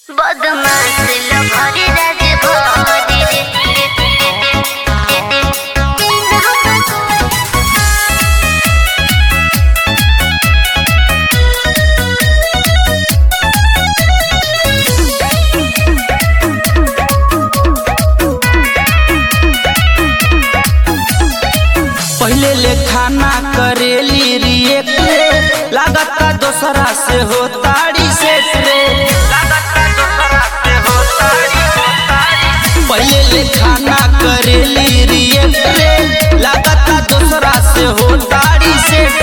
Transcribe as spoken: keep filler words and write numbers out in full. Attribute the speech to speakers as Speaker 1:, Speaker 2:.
Speaker 1: बदमाश लभरी राज भरी रे
Speaker 2: पहले ले खाना करेली रिएक्ट रे लागता दोसरा से हो ताड़ी से रे लागता दोसरा से हो ताड़ी हो ताड़ी पहले ले खाना करेली रिएक्ट रे लागता दोसरा से हो ताड़ी से